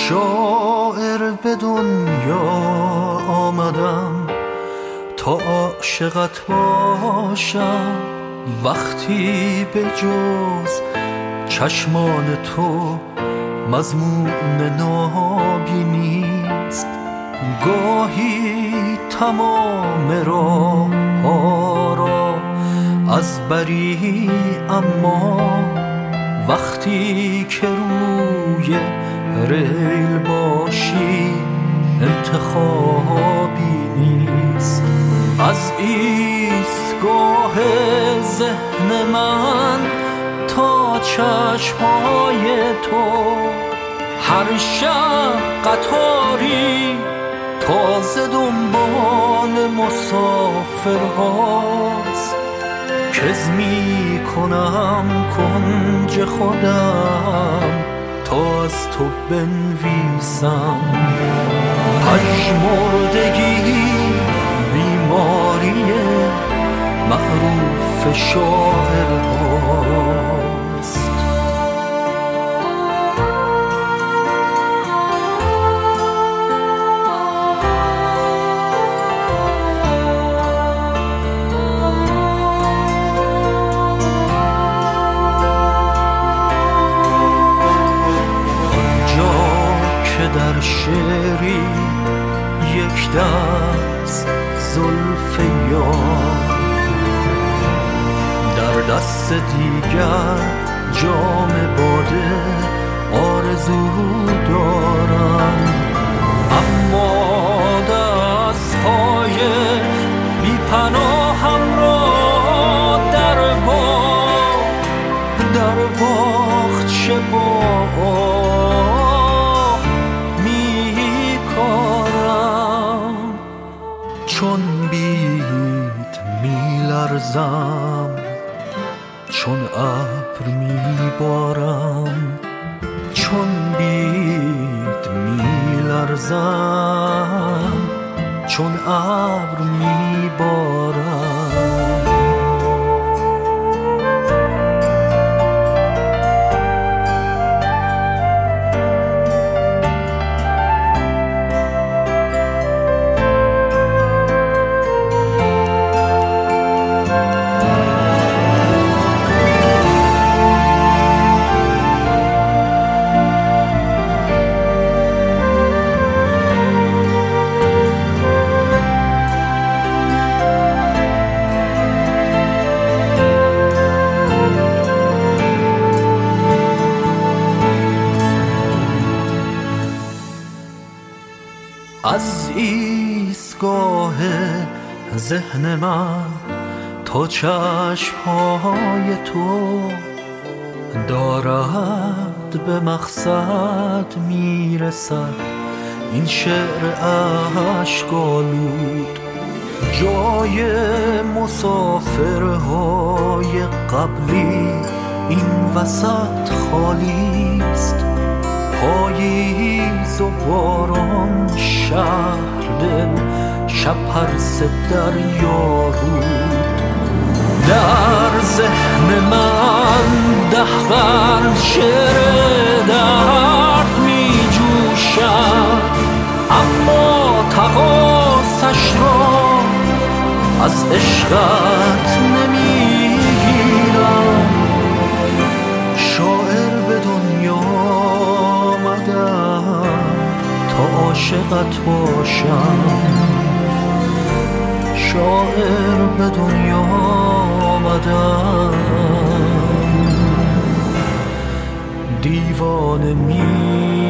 شاعر به دنیا آمدم تا عاشقت باشم، وقتی به جز چشمان تو مضمون نابی نیست. گاهی تمام راه ها را از بری، اما وقتی که روی ریل باشی انتخابی نیست. از ایستگاه ذهن من تا چشمهای تو هر شب قطاری تازه دنبال مسافر هاست. کز می کنم کنج خودم تا از تو بنویسم. پژمردگی بیماری معروف شاعر هاست. در شعری یک دست زلف یار، در دست دیگر جام باده آرزو دارم. اما دستهای بی پناهم را در باغچه با چون بید می لرزم، چون ابر می بارم. چون بید می لرزم، چون ابر می بارم. از ایستگاه ذهن من تا چشمهای تو دارد به مقصد میرسد این شعر اشک‌آلود. جای مسافرهای قبلی این وسط خالی است. پاییز و باران، شهر دل، شب پرسه دریا رود. در ذهن من 10 قرن شعر درد می جوشد، اما تقاصش را از عشقت نمی گیرم. شاعر به دنیا آمدم تا عاشقت باشم. شاعر به دنیا آمدم دیوانه می